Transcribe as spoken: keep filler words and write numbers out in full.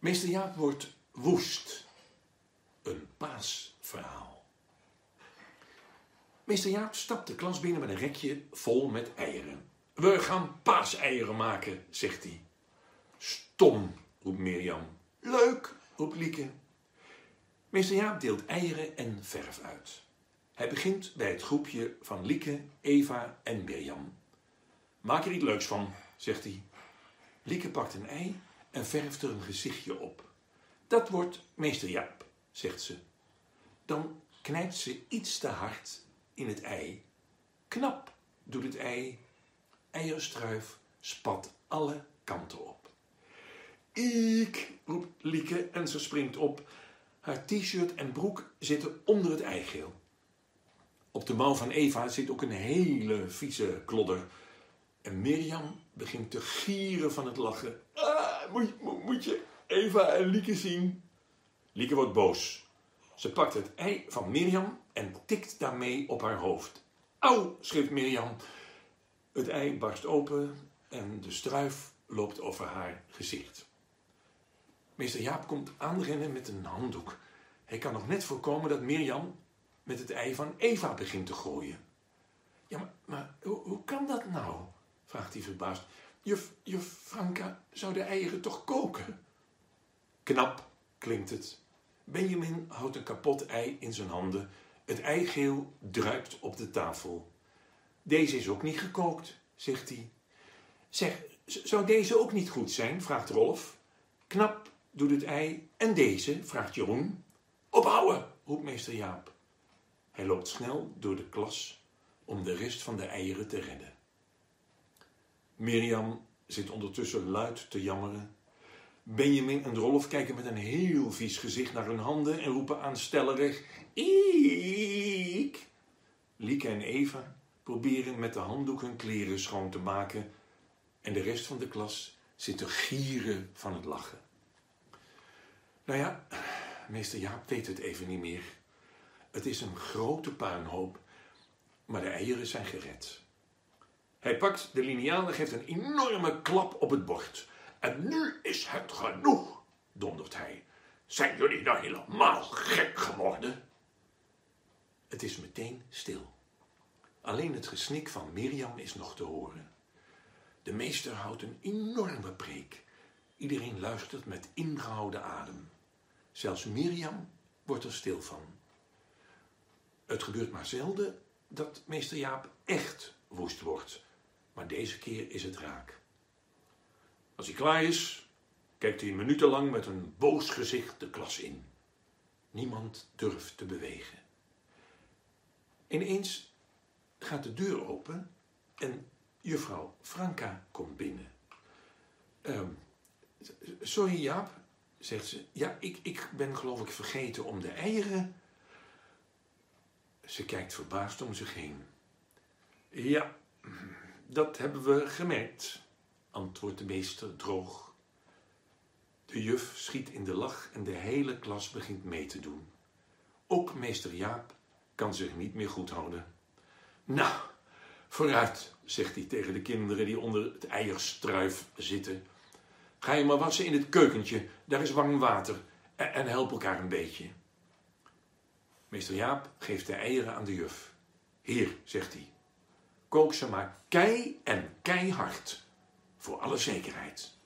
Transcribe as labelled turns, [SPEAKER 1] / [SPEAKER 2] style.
[SPEAKER 1] Meester Jaap wordt woest. Een paasverhaal. Meester Jaap stapt de klas binnen met een rekje vol met eieren. We gaan paaseieren maken, zegt hij. Stom, roept Mirjam. Leuk, roept Lieke. Meester Jaap deelt eieren en verf uit. Hij begint bij het groepje van Lieke, Eva en Mirjam. Maak er iets leuks van, zegt hij. Lieke pakt een ei en verft er een gezichtje op. Dat wordt meester Jaap, zegt ze. Dan knijpt ze iets te hard in het ei. Knap doet het ei. Eierstruif spat alle kanten op. Iek, roept Lieke en ze springt op. Haar t-shirt en broek zitten onder het eigeel. Op de mouw van Eva zit ook een hele vieze klodder. En Mirjam begint te gieren van het lachen. Ah, moet, moet, moet je Eva en Lieke zien? Lieke wordt boos. Ze pakt het ei van Mirjam en tikt daarmee op haar hoofd. Auw, schreeuwt Mirjam. Het ei barst open en de struif loopt over haar gezicht. Meester Jaap komt aanrennen met een handdoek. Hij kan nog net voorkomen dat Mirjam met het ei van Eva begint te gooien. Ja, maar, maar hoe, hoe kan dat nou? Vraagt hij verbaasd. Juf, juf Franka zou de eieren toch koken? Knap, klinkt het. Benjamin houdt een kapot ei in zijn handen. Het eigeel druipt op de tafel. Deze is ook niet gekookt, zegt hij. Zeg, zou deze ook niet goed zijn? Vraagt Rolf. Knap doet het ei. En deze? Vraagt Jeroen. Ophouden, roept meester Jaap. Hij loopt snel door de klas om de rest van de eieren te redden. Mirjam zit ondertussen luid te jammeren. Benjamin en Rolf kijken met een heel vies gezicht naar hun handen en roepen aanstellerig: Iek! Lieke en Eva proberen met de handdoek hun kleren schoon te maken en de rest van de klas zit te gieren van het lachen. Nou ja, meester Jaap weet het even niet meer. Het is een grote puinhoop, maar de eieren zijn gered. Hij pakt de liniaal en geeft een enorme klap op het bord. En nu is het genoeg, dondert hij. Zijn jullie nou helemaal gek geworden? Het is meteen stil. Alleen het gesnik van Mirjam is nog te horen. De meester houdt een enorme preek. Iedereen luistert met ingehouden adem. Zelfs Mirjam wordt er stil van. Het gebeurt maar zelden dat meester Jaap echt woest wordt. Maar deze keer is het raak. Als hij klaar is, kijkt hij minutenlang met een boos gezicht de klas in. Niemand durft te bewegen. Ineens gaat de deur open en juffrouw Franka komt binnen. Uh, sorry Jaap, zegt ze. Ja, ik, ik ben geloof ik vergeten om de eieren. Ze kijkt verbaasd om zich heen. Ja, dat hebben we gemerkt, antwoordt de meester droog. De juf schiet in de lach en de hele klas begint mee te doen. Ook meester Jaap kan zich niet meer goed houden. Nou, vooruit, zegt hij tegen de kinderen die onder het eierstruif zitten. Ga je maar wassen in het keukentje, daar is warm water en, en help elkaar een beetje. Meester Jaap geeft de eieren aan de juf. Hier, zegt hij, kook ze maar kei en keihard, voor alle zekerheid.